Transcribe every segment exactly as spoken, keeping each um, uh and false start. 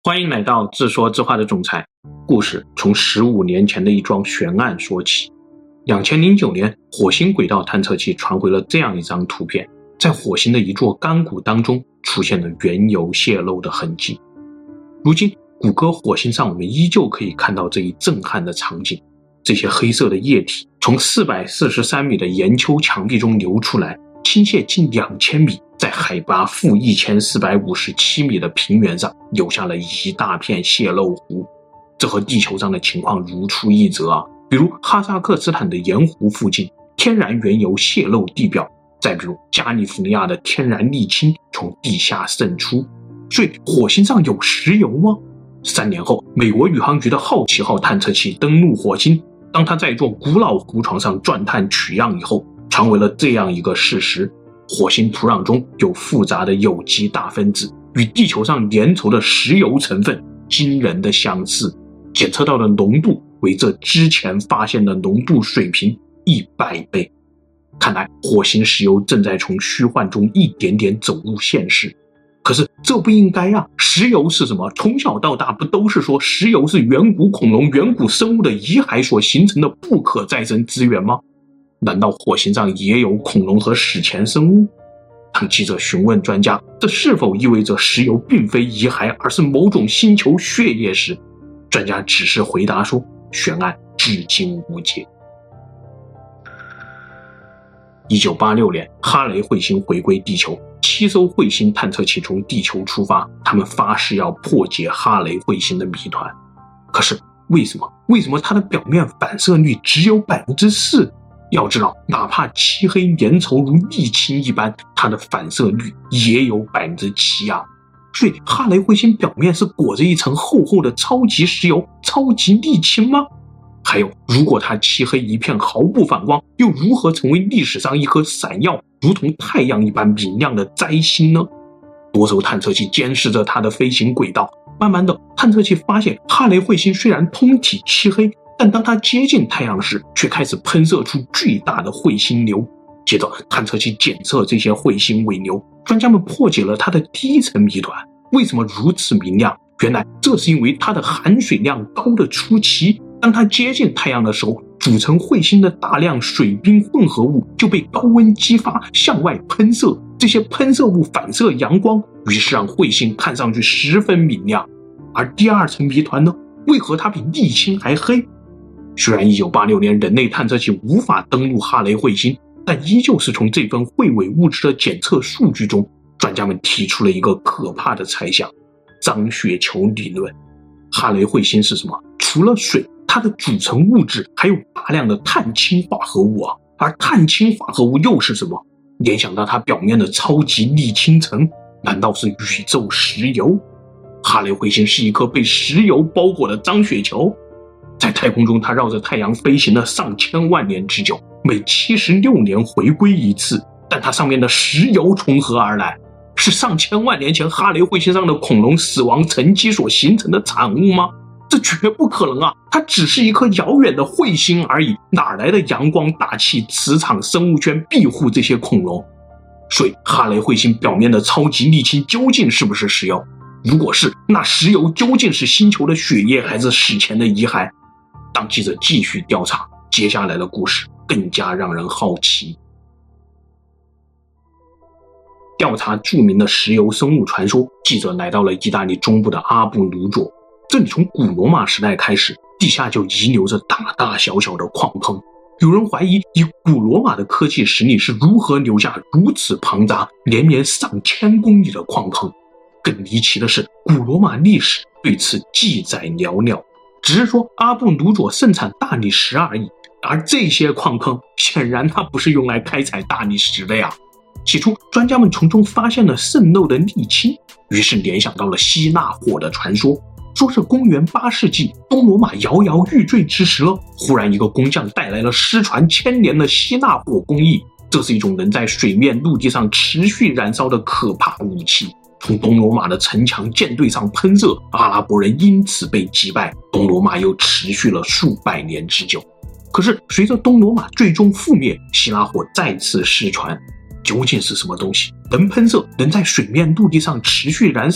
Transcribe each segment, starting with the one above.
欢迎来到自说自话的总裁。故事从十五年前的一桩悬案说起。二零零九年，火星轨道探测器传回了这样一张图片，在火星的一座干谷当中出现了原油泄漏的痕迹。如今谷歌火星上，我们依旧可以看到这一震撼的场景。这些黑色的液体从四百四十三米的岩丘墙壁中流出来，倾泻近两千米，在海拔负一千四百五十七米的平原上留下了一大片泄漏湖。这和地球上的情况如出一辙啊！比如哈萨克斯坦的盐湖附近，天然原油泄漏地表；再比如加利福尼亚的天然沥青从地下渗出。所以火星上有石油吗？三年后，美国宇航局的好奇号探测器登陆火星，当它在一座古老湖床上钻探取样以后，传回了这样一个事实：火星土壤中有复杂的有机大分子，与地球上粘稠的石油成分惊人的相似，检测到的浓度为这之前发现的浓度水平一百倍。看来火星石油正在从虚幻中一点点走入现实。可是这不应该啊！石油是什么？从小到大不都是说石油是远古恐龙、远古生物的遗骸所形成的不可再生资源吗？难道火星上也有恐龙和史前生物？当记者询问专家，这是否意味着石油并非遗骸，而是某种星球血液时，专家只是回答说，悬案至今无解。一九八六年，哈雷彗星回归地球，七艘彗星探测器从地球出发，他们发誓要破解哈雷彗星的谜团。可是为什么？为什么它的表面反射率只有 百分之四？ 要知道，哪怕漆黑粘稠如沥青一般，它的反射率也有 百分之七 啊！所以哈雷彗星表面是裹着一层厚厚的超级石油、超级沥青吗？还有，如果它漆黑一片毫不反光，又如何成为历史上一颗闪耀如同太阳一般明亮的灾星呢？多艘探测器监视着它的飞行轨道，慢慢的，探测器发现哈雷彗星虽然通体漆黑，但当它接近太阳时，却开始喷射出巨大的彗星流。接着探测器检测这些彗星尾流，专家们破解了它的第一层谜团：为什么如此明亮？原来这是因为它的含水量高的出奇，当它接近太阳的时候，组成彗星的大量水冰混合物就被高温激发向外喷射，这些喷射物反射阳光，于是让彗星看上去十分明亮。而第二层谜团呢？为何它比沥青还黑？虽然一九八六年人类探测器无法登陆哈雷彗星，但依旧是从这份秽伪物质的检测数据中，专家们提出了一个可怕的猜想：脏雪球理论。哈雷彗星是什么？除了水，它的组成物质还有大量的碳氢化合物啊，而碳氢化合物又是什么？联想到它表面的超级沥青层，难道是宇宙石油？哈雷彗星是一颗被石油包裹的脏雪球，在太空中它绕着太阳飞行了上千万年之久，每七十六年回归一次，但它上面的石油从何而来？是上千万年前哈雷彗星上的恐龙死亡沉积所形成的产物吗？这绝不可能啊！它只是一颗遥远的彗星而已，哪来的阳光、大气、磁场、生物圈庇护这些恐龙？所以哈雷彗星表面的超级沥青究竟是不是石油？如果是，那石油究竟是星球的血液还是史前的遗骸？当记者继续调查，接下来的故事更加让人好奇。调查著名的石油生物传说，记者来到了意大利中部的阿布鲁佐。这里从古罗马时代开始，地下就遗留着大大小小的矿坑。有人怀疑，以古罗马的科技实力是如何留下如此庞杂、连绵上千公里的矿坑。更离奇的是，古罗马历史对此记载寥寥，只是说阿布鲁佐盛产大理石而已。而这些矿坑显然它不是用来开采大理石的呀。起初专家们从中发现了渗漏的沥青，于是联想到了希腊火的传说，说是公元八世纪东罗马摇摇欲坠之时了，忽然一个工匠带来了失传千年的希腊火工艺，这是一种能在水面陆地上持续燃烧的可怕武器，从东罗马的城墙舰队上喷射，阿拉伯人因此被击败，东罗马又持续了数百年之久。可是随着东罗马最终覆灭，希腊火再次失传，究竟是什么东西能喷射，能在水面陆地上持续燃烧？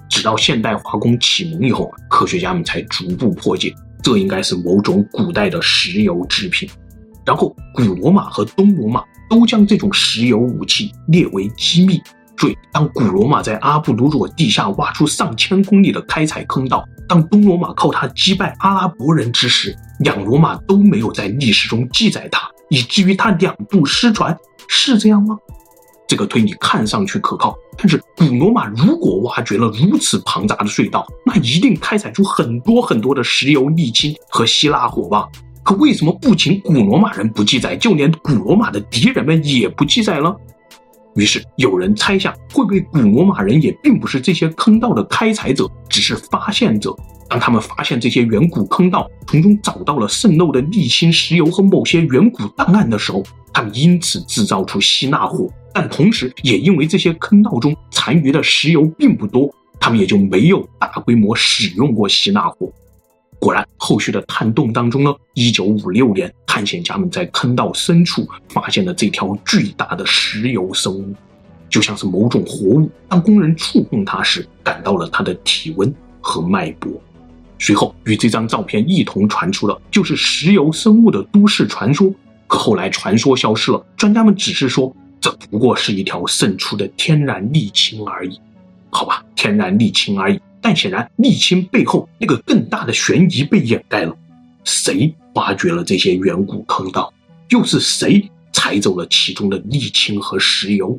直到现代化工启蒙以后，科学家们才逐步破解，这应该是某种古代的石油制品。然后古罗马和东罗马都将这种石油武器列为机密，所以当古罗马在阿布鲁佐地下挖出上千公里的开采坑道，当东罗马靠它击败阿拉伯人之时，两罗马都没有在历史中记载它，以至于它两度失传，是这样吗？这个推理看上去可靠，但是古罗马如果挖掘了如此庞杂的隧道，那一定开采出很多很多的石油、沥青和希腊火吧？可为什么不仅古罗马人不记载，就连古罗马的敌人们也不记载了？于是有人猜想，会不会古罗马人也并不是这些坑道的开采者，只是发现者？当他们发现这些远古坑道，从中找到了渗漏的沥青、石油和某些远古档案的时候，他们因此制造出希腊火，但同时也因为这些坑道中残余的石油并不多，他们也就没有大规模使用过希腊火。果然，后续的探洞当中呢，一九五六年，探险家们在坑道深处发现了这条巨大的石油生物，就像是某种活物。当工人触碰它时，感到了它的体温和脉搏。随后，与这张照片一同传出了就是石油生物的都市传说。可后来传说消失了，专家们只是说这不过是一条渗出的天然沥青而已。好吧，天然沥青而已。但显然沥青背后那个更大的悬疑被掩盖了，谁挖掘了这些远古坑道？又是谁采走了其中的沥青和石油？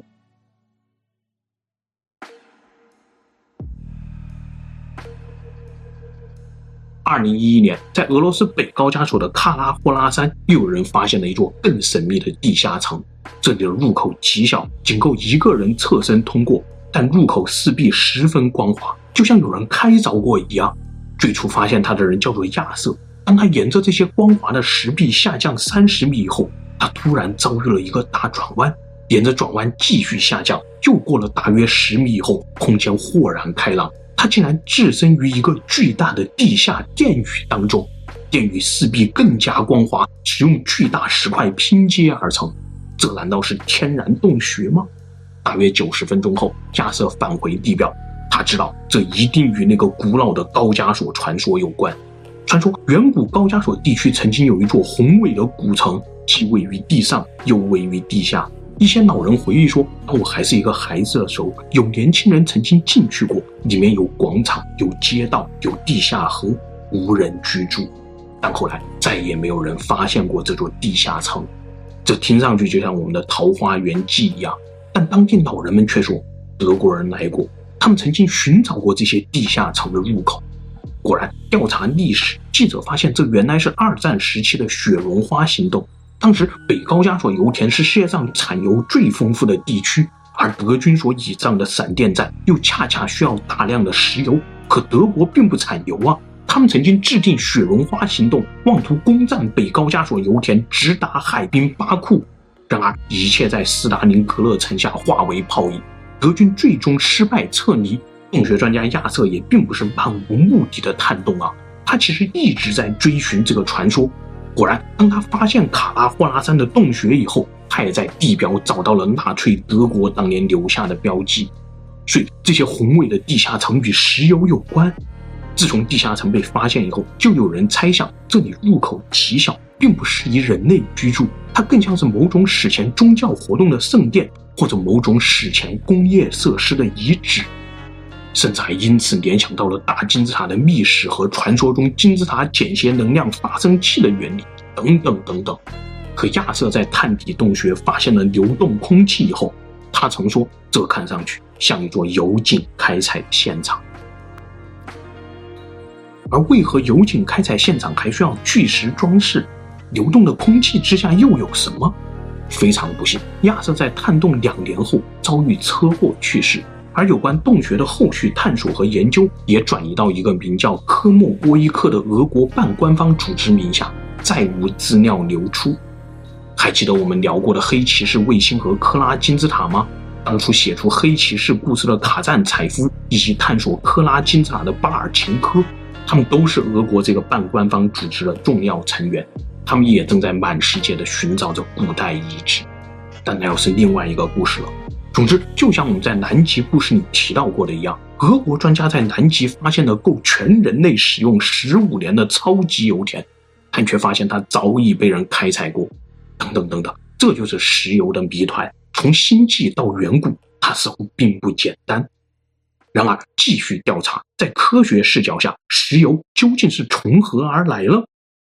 二零一一年，在俄罗斯北高加索的喀拉霍拉山，又有人发现了一座更神秘的地下城。这里的入口极小，仅够一个人侧身通过，但入口四壁十分光滑，就像有人开凿过一样。最初发现它的人叫做亚瑟，当他沿着这些光滑的石壁下降三十米以后，他突然遭遇了一个大转弯，沿着转弯继续下降，又过了大约十米以后，空间豁然开朗，他竟然置身于一个巨大的地下殿宇当中。殿宇四壁更加光滑，使用巨大石块拼接而成。这难道是天然洞穴吗？大约九十分钟后，亚瑟返回地表，他知道这一定与那个古老的高加索传说有关。传说远古高加索地区曾经有一座宏伟的古城，既位于地上又位于地下。一些老人回忆说，当我还是一个孩子的时候，有年轻人曾经进去过，里面有广场、有街道、有地下河，无人居住。但后来再也没有人发现过这座地下城。这听上去就像我们的桃花源记一样，但当地老人们却说，德国人来过，他们曾经寻找过这些地下城的入口。果然，调查历史，记者发现这原来是二战时期的雪绒花行动。当时北高加索油田是世界上产油最丰富的地区，而德军所倚仗的闪电战又恰恰需要大量的石油，可德国并不产油啊。他们曾经制定雪绒花行动，妄图攻占北高加索油田，直达海滨巴库。然而一切在斯大林格勒城下化为泡影，德军最终失败撤离。洞穴专家亚瑟也并不是漫无目的的探洞啊，他其实一直在追寻这个传说。果然，当他发现卡拉霍拉山的洞穴以后，他也在地表找到了纳粹德国当年留下的标记。所以这些宏伟的地下城与石油有关。自从地下城被发现以后，就有人猜想这里入口极小，并不适宜人类居住，它更像是某种史前宗教活动的圣殿，或者某种史前工业设施的遗址。甚至还因此联想到了大金字塔的密室和传说中金字塔简谐能量发生器的原理等等等等。可亚瑟在探底洞穴发现了流动空气以后，他曾说这看上去像一座油井开采的现场。而为何油井开采现场还需要巨石装饰？流动的空气之下又有什么？非常不幸，亚瑟在探洞两年后遭遇车祸去世，而有关洞穴的后续探索和研究也转移到一个名叫科莫波伊克的俄国半官方组织名下，再无资料流出。还记得我们聊过的黑骑士卫星和科拉金字塔吗？当初写出黑骑士故事的卡赞采夫，以及探索科拉金字塔的巴尔琴科，他们都是俄国这个半官方组织的重要成员。他们也正在满世界的寻找着古代遗址。但那又是另外一个故事了。 总之，就像我们在南极故事里提到过的一样，俄国专家在南极发现了够全人类使用十五年的超级油田，但却发现它早已被人开采过，等等等等，这就是石油的谜团。从星际到远古，它似乎并不简单。然而，继续调查，在科学视角下，石油究竟是从何而来呢？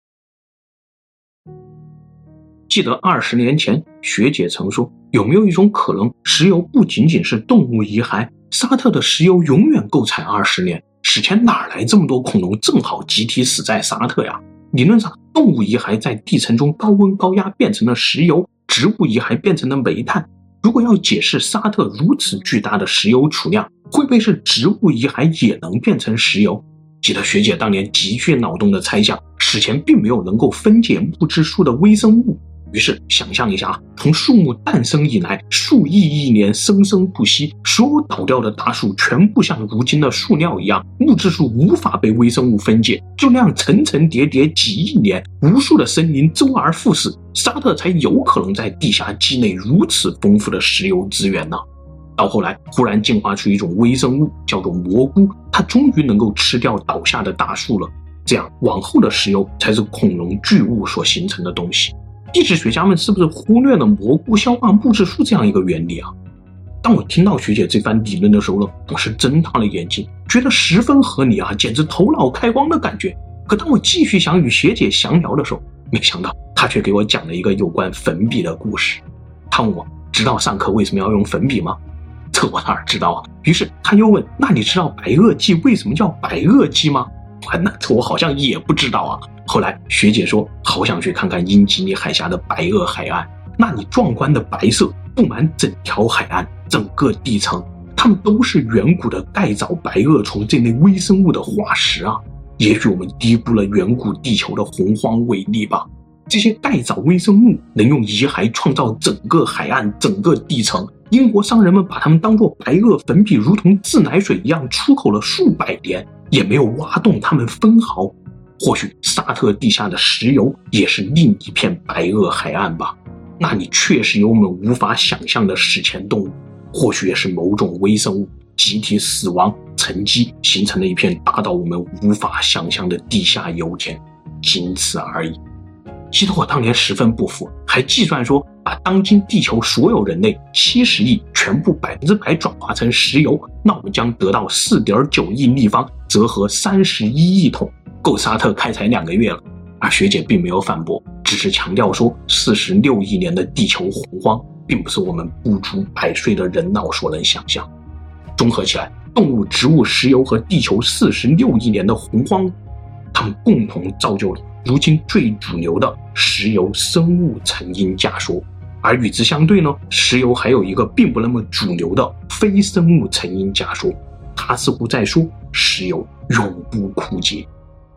记得二十年前，学姐曾说，有没有一种可能，石油不仅仅是动物遗骸？沙特的石油永远够采二十年，史前哪来这么多恐龙正好集体死在沙特呀？理论上，动物遗骸在地层中高温高压变成了石油，植物遗骸变成了煤炭。如果要解释沙特如此巨大的石油储量，会不会是植物遗骸也能变成石油？记得学姐当年极具脑洞的猜想，史前并没有能够分解木质树的微生物。于是想象一下啊，从树木诞生以来，数亿亿年生生不息，所有倒掉的大树全部像如今的树料一样，木质树无法被微生物分解，就那样层层叠叠几亿年，无数的森林周而复始，沙特才有可能在地下积累如此丰富的石油资源呢。到后来忽然进化出一种微生物，叫做蘑菇，它终于能够吃掉倒下的大树了，这样往后的石油才是恐龙巨物所形成的东西。地质学家们是不是忽略了蘑菇消化木质树这样一个原理啊？当我听到学姐这番理论的时候呢，我是睁大了眼睛，觉得十分合理啊，简直头脑开光的感觉。可当我继续想与学姐详聊的时候，没想到她却给我讲了一个有关粉笔的故事。她问我，知道上课为什么要用粉笔吗？这我哪知道啊？于是她又问，那你知道白垩纪为什么叫白垩纪吗？那这我好像也不知道啊。后来学姐说，好想去看看英吉利海峡的白垩海岸，那里壮观的白色布满整条海岸，整个地层，它们都是远古的盖藻白垩虫这类微生物的化石啊。也许我们低估了远古地球的洪荒伟力吧。这些盖藻微生物能用遗骸创造整个海岸，整个地层，英国商人们把它们当作白垩粉笔如同自来水一样出口了数百年，也没有挖动它们分毫。或许沙特地下的石油也是另一片白垩海岸吧，那里确实有我们无法想象的史前动物，或许也是某种微生物集体死亡沉积形成了一片大到我们无法想象的地下油田，仅此而已。记得我当年十分不服，还计算说把当今地球所有人类七十亿全部百分之百转化成石油，那我们将得到 四点九亿立方，折合三十一亿桶，够沙特开采两个月了。而学姐并没有反驳，只是强调说四十六亿年的地球洪荒并不是我们不足百岁的人脑所能想象。综合起来，动物、植物、石油和地球四十六亿年的洪荒，它们共同造就了如今最主流的石油生物成因假说。而与之相对呢，石油还有一个并不那么主流的非生物成因假说，它似乎在说石油永不枯竭。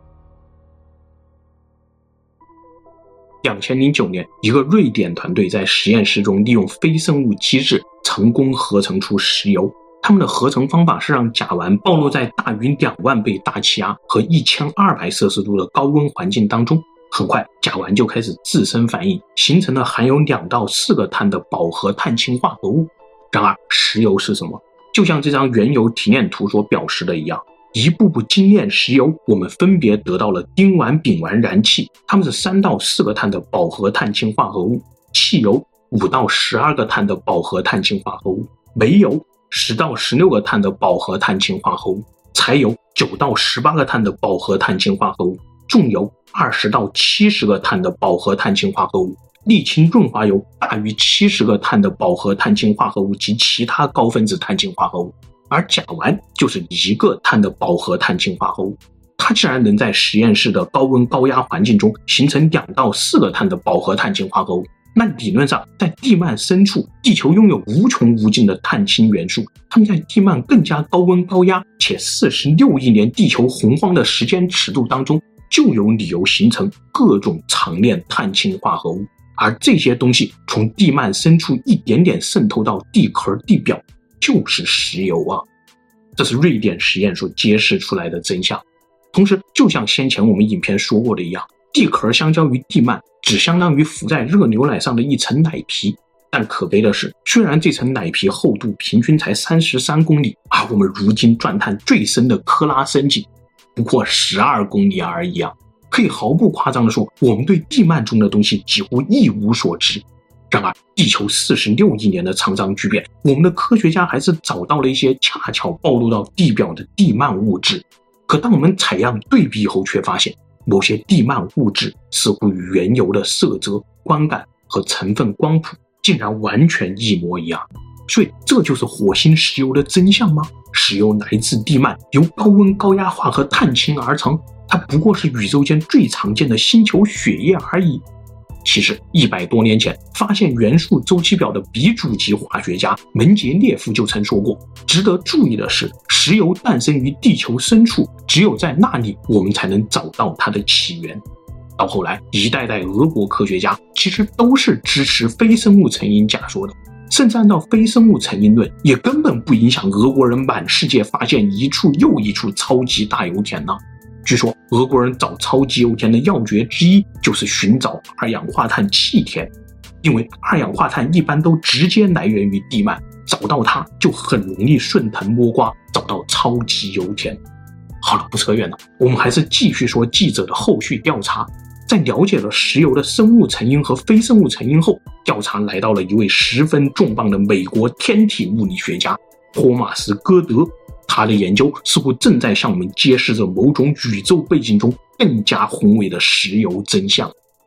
二零零九年，一个瑞典团队在实验室中利用非生物机制成功合成出石油。他们的合成方法是让甲烷暴露在大于两万倍大气压和一千二百摄氏度的高温环境当中，很快甲烷就开始自身反应，形成了含有两到四个碳的饱和碳氢化合物。然而石油是什么？就像这张原油提炼图所表示的一样，一步步精炼石油，我们分别得到了丁烷、丙烷燃气，它们是三到四个碳的饱和碳氢化合物；汽油五到十二个碳的饱和碳氢化合物；煤油十到十六个碳的饱和碳氢化合物；柴油九到十八个碳的饱和碳氢化合物；重油二十到七十个碳的饱和碳氢化合物；沥青润滑油大于七十个碳的饱和碳氢化合物及其他高分子碳氢化合物。而甲烷就是一个碳的饱和碳氢化合物，它竟然能在实验室的高温高压环境中形成两到四个碳的饱和碳氢化合物。那理论上，在地幔深处，地球拥有无穷无尽的碳氢元素，它们在地幔更加高温高压且四十六亿年地球洪荒的时间尺度当中，就有理由形成各种长链碳氢化合物。而这些东西从地幔深处一点点渗透到地壳地表，就是石油啊！这是瑞典实验所揭示出来的真相。同时，就像先前我们影片说过的一样，地壳相较于地幔只相当于浮在热牛奶上的一层奶皮， 但可悲的是，虽然这层奶皮厚度平均才三十三公里，而我们如今钻探最深的科拉森井不过十二公里而已啊！可以毫不夸张地说，我们对地幔中的东西几乎一无所知。然而，地球四十六亿年的沧桑巨变，我们的科学家还是找到了一些恰巧暴露到地表的地幔物质。可当我们采样对比后，却发现某些地幔物质似乎与原有的色泽、观感和成分光谱竟然完全一模一样。所以这就是火星石油的真相吗？石油来自地幔，由高温高压化和碳氢而成，它不过是宇宙间最常见的星球血液而已。其实一百多年前发现元素周期表的鼻祖级化学家门捷列夫就曾说过，值得注意的是，石油诞生于地球深处，只有在那里我们才能找到它的起源。到后来，一代代俄国科学家其实都是支持非生物成因假说的，甚至按照非生物成因论，也根本不影响俄国人满世界发现一处又一处超级大油田呢。据说俄国人找超级油田的要诀之一就是寻找二氧化碳气田，因为二氧化碳一般都直接来源于地幔，找到它就很容易顺藤摸瓜找到超级油田。好了，不扯远了，我们还是继续说记者的后续调查。在了解了石油的生物成因和非生物成因后，调查来到了一位十分重磅的美国天体物理学家托马斯·戈德。他的研究似乎正在向我们揭示着某种宇宙背景中更加宏伟的石油真相。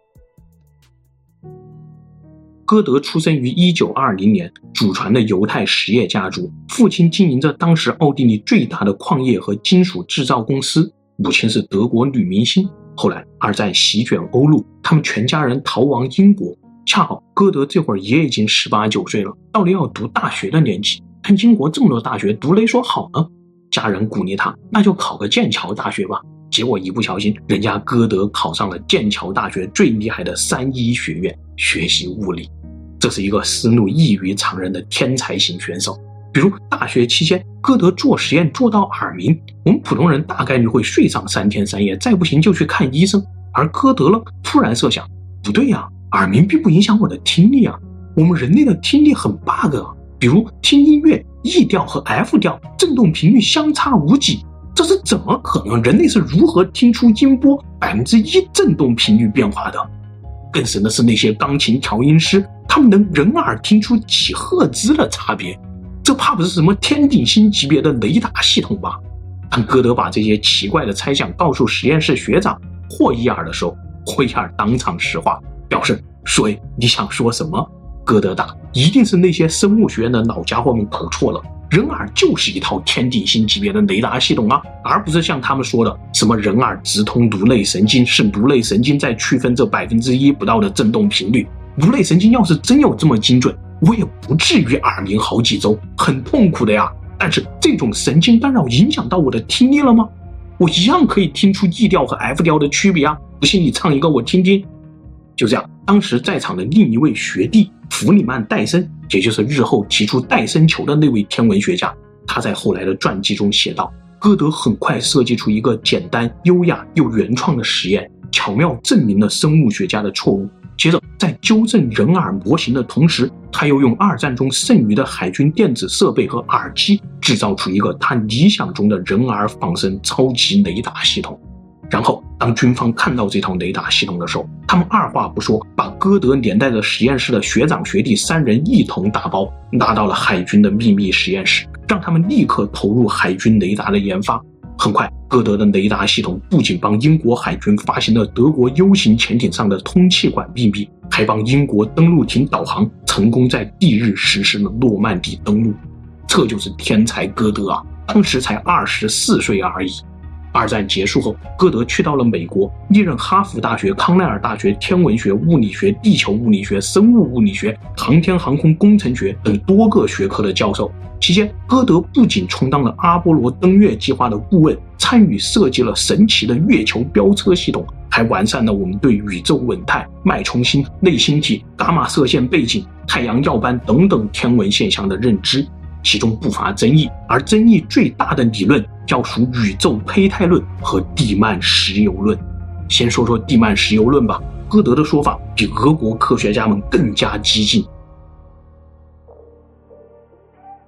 戈德出生于一九二零年，祖传的犹太实业家族，父亲经营着当时奥地利最大的矿业和金属制造公司，母亲是德国女明星。后来二战席卷欧陆，他们全家人逃亡英国，恰好戈德这会儿也已经十八九岁了，到了要读大学的年纪。看英国这么多大学，读了一所好呢，家人鼓励他，那就考个剑桥大学吧。结果一不小心，人家戈德考上了剑桥大学最厉害的三一学院，学习物理。这是一个思路异于常人的天才型选手。比如大学期间，戈德做实验做到耳鸣，我们普通人大概率会睡上三天三夜，再不行就去看医生。而戈德呢，突然设想，不对呀，耳鸣并不影响我的听力啊，我们人类的听力很 bug 啊。比如听音乐 E 调和 F 调振动频率相差无几，这是怎么可能？人类是如何听出音波 百分之一 振动频率变化的？更神的是那些钢琴调音师，他们能人耳听出几赫兹的差别，这怕不是什么天顶星级别的雷达系统吧？当戈德把这些奇怪的猜想告诉实验室学长霍伊尔的时候，霍伊尔当场石化，表示所以你想说什么？戈德答，一定是那些生物学院的老家伙们搞错了，人耳就是一套天顶星级别的雷达系统啊，而不是像他们说的什么人耳直通颅内神经，是颅内神经在区分这百分之一不到的振动频率。颅内神经要是真有这么精准，我也不至于耳鸣好几周，很痛苦的呀。但是这种神经干扰影响到我的听力了吗？我一样可以听出 E 调和 F 调的区别啊，不信你唱一个我听听。就这样，当时在场的另一位学弟弗里曼·戴森，也就是日后提出戴森球的那位天文学家，他在后来的传记中写道，戈德很快设计出一个简单、优雅又原创的实验，巧妙证明了生物学家的错误。接着在纠正人耳模型的同时，他又用二战中剩余的海军电子设备和耳机制造出一个他理想中的人耳仿生超级雷达系统。然后当军方看到这套雷达系统的时候，他们二话不说，把戈德连带着实验室的学长学弟三人一同打包拿到了海军的秘密实验室，让他们立刻投入海军雷达的研发。很快，戈德的雷达系统不仅帮英国海军发现了德国 U 型潜艇上的通气管秘密，还帮英国登陆艇导航成功在地日实施了诺曼底登陆。这就是天才戈德啊，当时才二十四岁而已。二战结束后，戈德去到了美国，历任哈佛大学、康奈尔大学天文学、物理学、地球物理学、生物物理学、航天航空工程学等多个学科的教授。期间，戈德不仅充当了阿波罗登月计划的顾问，参与设计了神奇的月球飙车系统，还完善了我们对宇宙稳态、脉冲星、类星体、伽马射线背景、太阳耀斑等等天文现象的认知。其中不乏争议，而争议最大的理论要属宇宙胚胎论和地幔石油论。先说说地幔石油论吧，戈德的说法比俄国科学家们更加激进。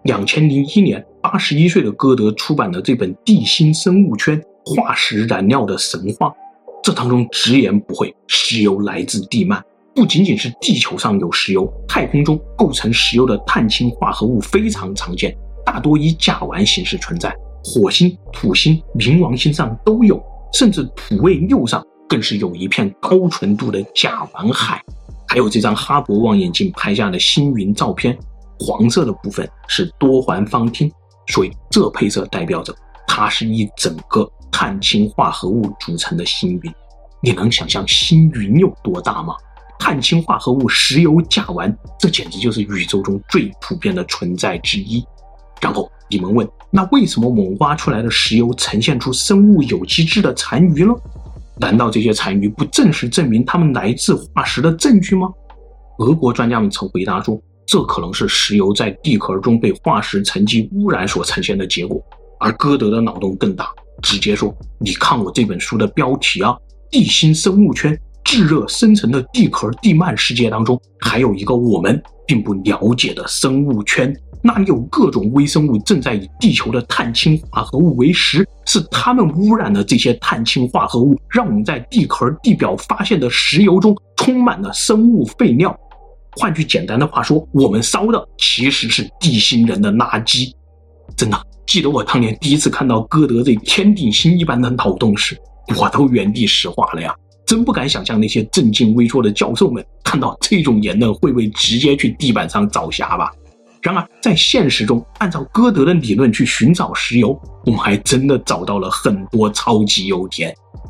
两千零一年，八十一岁的歌德出版的这本《地心生物圈：化石燃料的神话》，这当中直言不讳，石油来自地幔。不仅仅是地球上有石油，太空中构成石油的碳氢化合物非常常见，大多以甲烷形式存在。火星、土星、冥王星上都有，甚至土卫六上更是有一片高纯度的甲烷海。还有这张哈勃望远镜拍下的星云照片，黄色的部分是多环芳烃，所以这配色代表着它是一整个碳氢化合物组成的星云。你能想象星云有多大吗？碳氢化合物石油、甲烷，这简直就是宇宙中最普遍的存在之一。然后你们问，那为什么我们挖出来的石油呈现出生物有机质的残余呢？难道这些残余不正是证明它们来自化石的证据吗？俄国专家们曾回答说，这可能是石油在地壳中被化石沉积污染所呈现的结果。而歌德的脑洞更大，直接说，你看我这本书的标题啊，地心生物圈，炙热深层的地壳地幔世界当中，还有一个我们并不了解的生物圈，那里有各种微生物正在以地球的碳氢化合物为食，是它们污染了这些碳氢化合物，让我们在地壳地表发现的石油中充满了生物废料。换句简单的话说，我们烧的其实是地心人的垃圾。真的，记得我当年第一次看到歌德这天顶星一般的脑洞时，我都原地石化了呀！真不敢想象那些正襟危坐的教授们看到这种言论会不会直接去地板上找瞎吧。然而在现实中，按照歌德的理论去寻找石油，我们还真的找到了很多超级油田。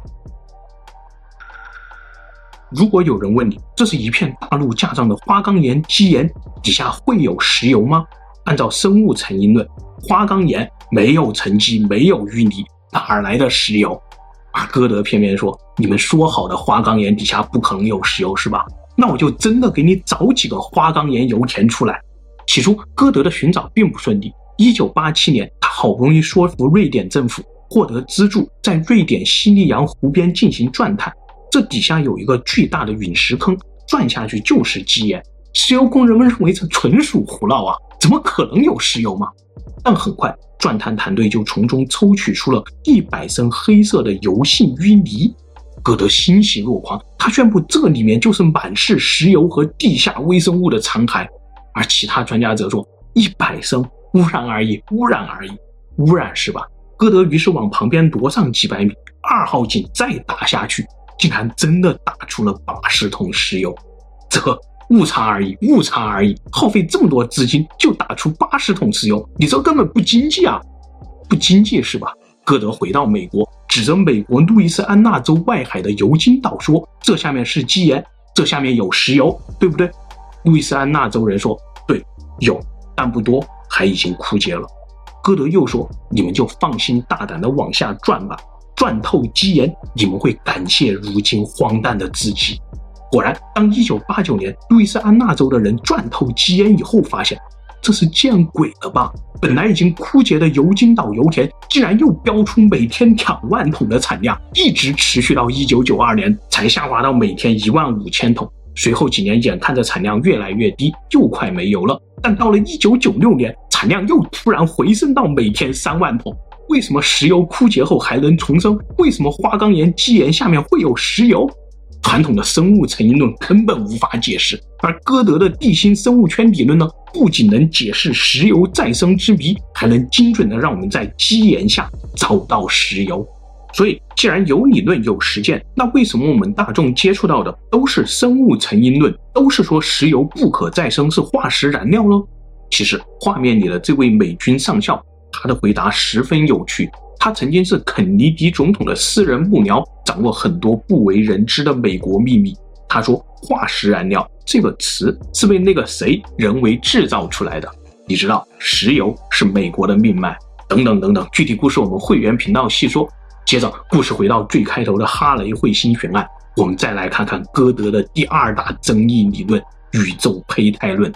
如果有人问你，这是一片大陆架上的花岗岩基岩，底下会有石油吗？按照生物成因论，花岗岩没有沉积，没有淤泥，哪来的石油？而歌德偏偏说，你们说好的花岗岩底下不可能有石油是吧？那我就真的给你找几个花岗岩油田出来。起初歌德的寻找并不顺利，一九八七年他好不容易说服瑞典政府获得资助，在瑞典西利扬湖边进行钻探，这底下有一个巨大的陨石坑，钻下去就是基岩。石油工人们认为这纯属胡闹啊，怎么可能有石油嘛？但很快钻探团队就从中抽取出了一百升黑色的油性淤泥。歌德欣喜若狂，他宣布这里面就是满是石油和地下微生物的残骸。而其他专家则说，一百升污染而已，污染而已，污染是吧？歌德于是往旁边挪上几百米，二号井再打下去，竟然真的打出了八十桶石油。这误差而已，误差而已，耗费这么多资金就打出八十桶石油，你这根本不经济啊！不经济是吧？歌德回到美国，指着美国路易斯安那州外海的油金岛说，这下面是基岩，这下面有石油，对不对？路易斯安那州人说，对，有，但不多，还已经枯竭了。歌德又说，你们就放心大胆地往下钻吧，钻透基岩，你们会感谢如今荒诞的自己。果然，当一九八九年路易斯安那州的人钻透基岩以后，发现这是见鬼了吧！本来已经枯竭的油金岛油田，竟然又飙出每天两万桶的产量，一直持续到一九九二年才下滑到每天一万五千桶。随后几年眼看着产量越来越低，又快没油了。但到了一九九六年，产量又突然回升到每天三万桶。为什么石油枯竭后还能重生？为什么花岗岩基岩下面会有石油？传统的生物成因论根本无法解释，而歌德的地心生物圈理论呢，不仅能解释石油再生之谜，还能精准的让我们在基岩下找到石油。所以既然有理论有实践，那为什么我们大众接触到的都是生物成因论，都是说石油不可再生，是化石燃料呢？其实画面里的这位美军上校，他的回答十分有趣。他曾经是肯尼迪总统的私人幕僚，掌握很多不为人知的美国秘密。他说，化石燃料这个词是被那个谁人为制造出来的。你知道，石油是美国的命脉，等等等等，具体故事我们会员频道细说。接着故事回到最开头的哈雷彗星悬案，我们再来看看歌德的第二大争议理论——宇宙胚胎论。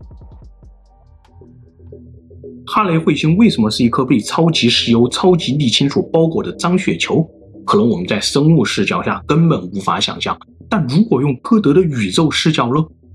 哈雷彗星为什么是一颗被超级石油、超级沥青所包裹的脏雪球？可能我们在生物视角下根本无法想象，但如果用歌德的宇宙视角呢？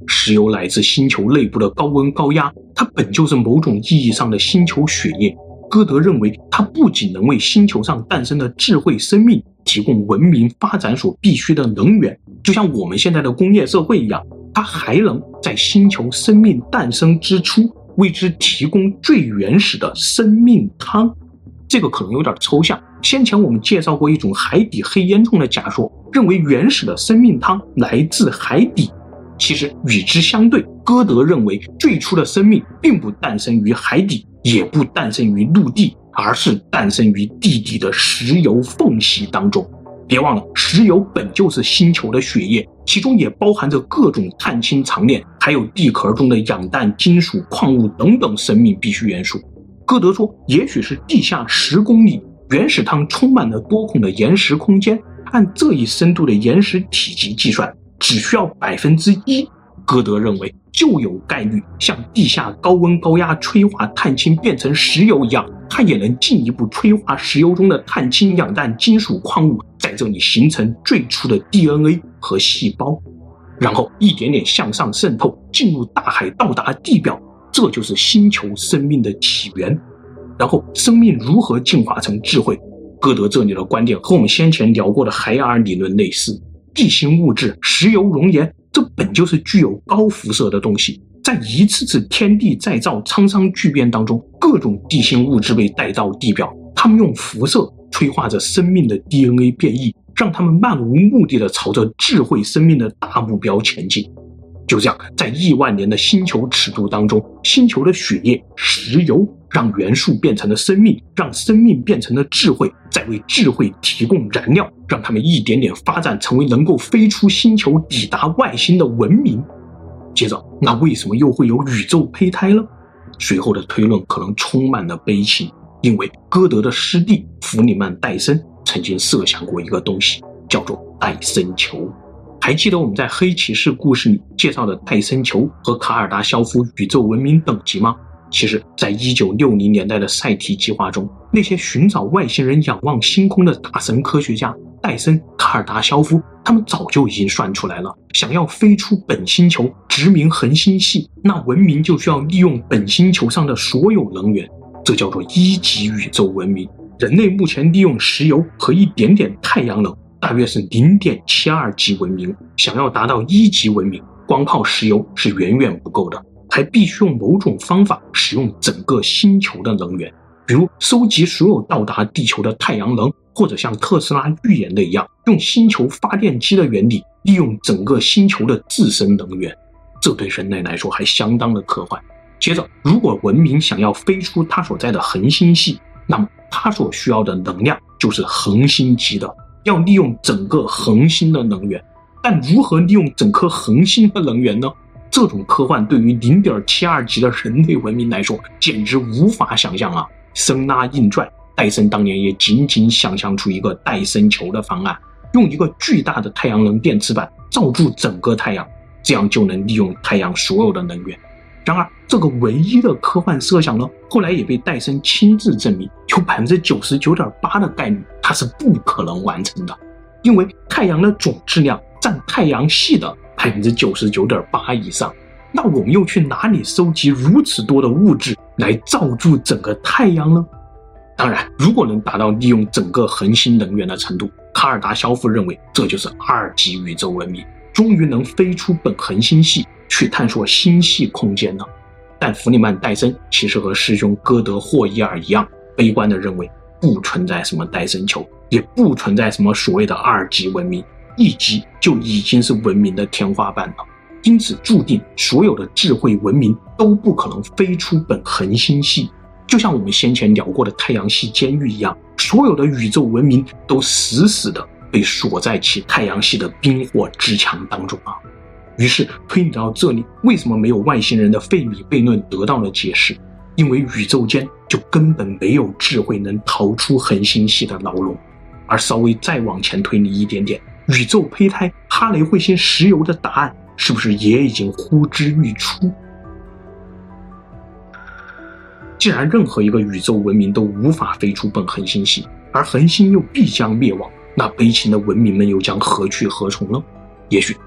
石油来自星球内部的高温高压，它本就是某种意义上的星球血液。歌德认为，它不仅能为星球上诞生的智慧生命提供文明发展所必需的能源，就像我们现在的工业社会一样，它还能在星球生命诞生之初为之提供最原始的生命汤。这个可能有点抽象，先前我们介绍过一种海底黑烟囱的假说，认为原始的生命汤来自海底。其实与之相对，歌德认为最初的生命并不诞生于海底，也不诞生于陆地，而是诞生于地底的石油缝隙当中。别忘了，石油本就是星球的血液，其中也包含着各种碳氢长链，还有地壳中的氧氮、金属、矿物等等生命必需元素。歌德说，也许是地下十公里，原始汤充满了多孔的岩石空间，按这一深度的岩石体积计算，只需要百分之一，歌德认为就有概率像地下高温高压催化碳氢变成石油一样，它也能进一步催化石油中的碳氢、氧氮、金属矿物，在这里形成最初的 D N A 和细胞，然后一点点向上渗透，进入大海，到达地表，这就是星球生命的起源。然后生命如何进化成智慧？歌德这里的观点和我们先前聊过的海尔理论类似。地心物质、石油熔岩，这本就是具有高辐射的东西，在一次次天地再造沧桑巨变当中，各种地心物质被带到地表，它们用辐射催化着生命的 D N A 变异，让它们漫无目的地朝着智慧生命的大目标前进。就这样，在亿万年的星球尺度当中，星球的血液、石油让元素变成了生命，让生命变成了智慧，再为智慧提供燃料，让它们一点点发展成为能够飞出星球抵达外星的文明。接着，那为什么又会有宇宙胚胎呢？随后的推论可能充满了悲情，因为歌德的师弟弗里曼·戴森曾经设想过一个东西，叫做戴森球。还记得我们在黑骑士故事里介绍的戴森球和卡尔达肖夫宇宙文明等级吗？其实在一九六零年代的赛提计划中，那些寻找外星人仰望星空的大神科学家戴森、卡尔达肖夫，他们早就已经算出来了，想要飞出本星球殖民恒星系，那文明就需要利用本星球上的所有能源，这叫做一级宇宙文明。人类目前利用石油和一点点太阳能，大约是 零点七二 级文明，想要达到一级文明，光靠石油是远远不够的，还必须用某种方法使用整个星球的能源，比如收集所有到达地球的太阳能，或者像特斯拉预言的一样，用星球发电机的原理利用整个星球的自身能源。这对人类来说还相当的科幻。接着，如果文明想要飞出它所在的恒星系，那么它所需要的能量就是恒星级的，要利用整个恒星的能源。但如何利用整颗恒星的能源呢？这种科幻对于 零点七二 级的人类文明来说简直无法想象啊！生拉硬拽，戴森当年也仅仅想象出一个戴森球的方案，用一个巨大的太阳能电池板罩住整个太阳，这样就能利用太阳所有的能源。然而这个唯一的科幻设想呢，后来也被戴森亲自证明，有 百分之九十九点八 的概率它是不可能完成的，因为太阳的总质量占太阳系的 百分之九十九点八 以上，那我们又去哪里收集如此多的物质来罩住整个太阳呢？当然，如果能达到利用整个恒星能源的程度，卡尔达肖夫认为这就是二级宇宙文明，终于能飞出本恒星系去探索星系空间了。但弗里曼·戴森其实和师兄哥德霍伊尔一样，悲观地认为不存在什么戴森球，也不存在什么所谓的二级文明，一级就已经是文明的天花板了。因此注定所有的智慧文明都不可能飞出本恒星系，就像我们先前聊过的太阳系监狱一样，所有的宇宙文明都死死地被锁在其太阳系的冰火之墙当中啊。于是推理到这里，为什么没有外星人的费米悖论得到了解释？因为宇宙间就根本没有智慧能逃出恒星系的牢笼。而稍微再往前推理一点点，宇宙胚胎哈雷彗星石油的答案是不是也已经呼之欲出？既然任何一个宇宙文明都无法飞出本恒星系，而恒星又必将灭亡，那悲情的文明们又将何去何从呢？也许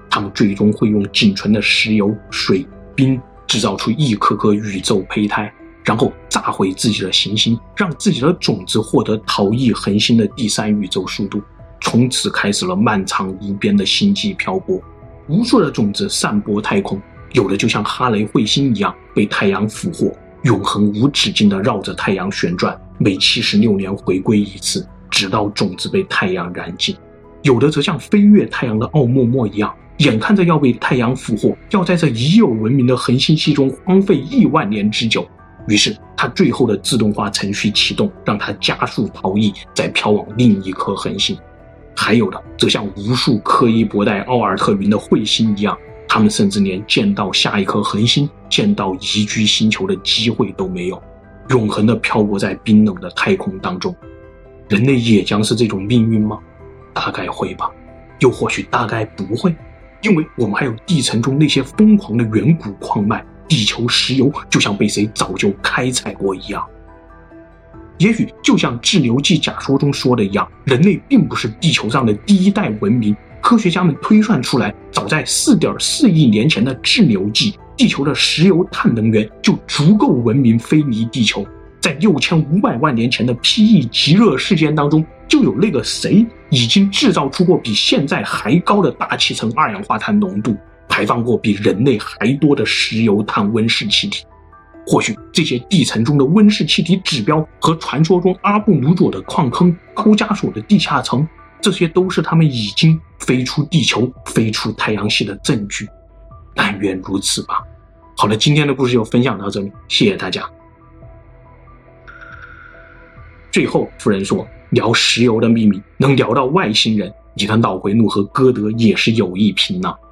他们最终会用仅存的石油、水、冰制造出一颗颗宇宙胚胎，然后炸毁自己的行星，让自己的种子获得逃逸恒星的第三宇宙速度，从此开始了漫长无边的星际漂泊。无数的种子散播太空，有的就像哈雷彗星一样被太阳俘获，永恒无止境地绕着太阳旋转，每七十六年回归一次，直到种子被太阳燃尽。有的则像飞越太阳的奥莫莫一样，眼看着要被太阳俘获，要在这已有文明的恒星系中荒废亿万年之久，于是他最后的自动化程序启动，让他加速逃逸，再飘往另一颗恒星。还有的则像无数柯伊伯带奥尔特云的彗星一样，他们甚至连见到下一颗恒星、见到宜居星球的机会都没有，永恒地漂泊在冰冷的太空当中。人类也将是这种命运吗？大概会吧，又或许大概不会，因为我们还有地层中那些疯狂的远古矿脉，地球石油就像被谁早就开采过一样。也许就像《志留纪》假说中说的一样，人类并不是地球上的第一代文明，科学家们推算出来，早在 四点四亿年前的志留纪，地球的石油碳能源就足够文明飞离地球。在六千五百万年前的 P E 极热事件当中，就有那个谁已经制造出过比现在还高的大气层二氧化碳浓度，排放过比人类还多的石油碳温室气体。或许这些地层中的温室气体指标和传说中阿布鲁佐的矿坑、高加索的地下层，这些都是他们已经飞出地球、飞出太阳系的证据。但愿如此吧。好了，今天的故事就分享到这里，谢谢大家。最后夫人说，聊石油的秘密能聊到外星人，你的脑回路和歌德也是有一拼啊。